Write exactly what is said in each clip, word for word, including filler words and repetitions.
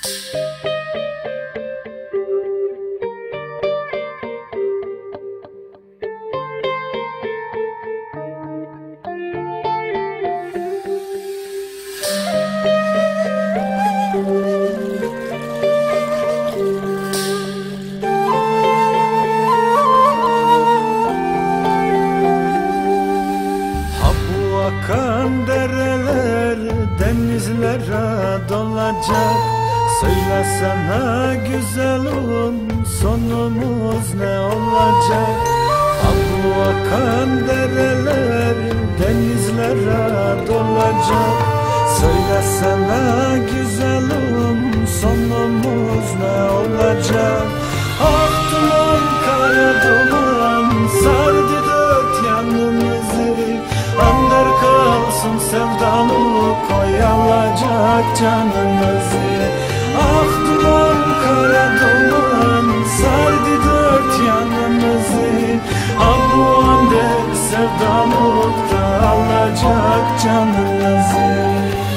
Akan dereler denizlere dolacak. Söylesene güzelim, sonumuz ne olacak? Ha bu akan dereler denizlere dolacak. Söylesene güzelim, sonumuz ne olacak? Ah duman, kara duman sardı dört yanımızı. Ander kalsın sevdalık oyalacak canımızı. Ah duman, kara duman sardı dört yanımızı. Ah bu ander sevdalık da alacak canımızı.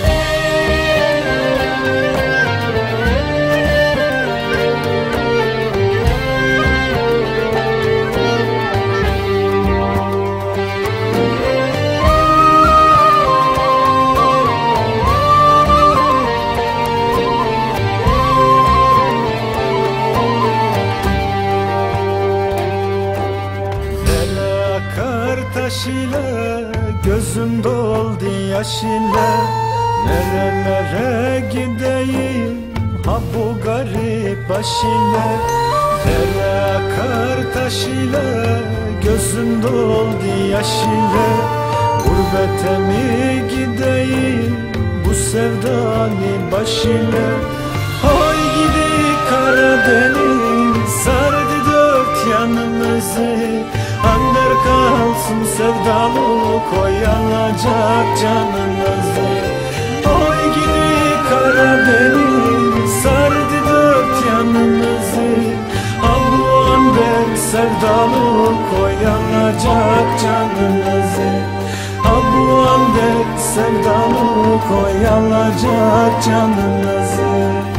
Taş ile gözüm doldu yaş ile. Nerelere gideyim ha bu garip baş ile. Dere akar taş ile gözüm doldu yaş ile. Gurbete mi gideyim bu sevdalı baş ile. Hay gidi Karadeniz sardı dört yanımızı. Ander kalsın sevdalık oyalacak canımızı. Oy gidi Karadeniz sardı dört yanımızı. Ha bu ander sevdalık oyalacak canımızı. Ha bu ander sevdalık oyalacak canımızı.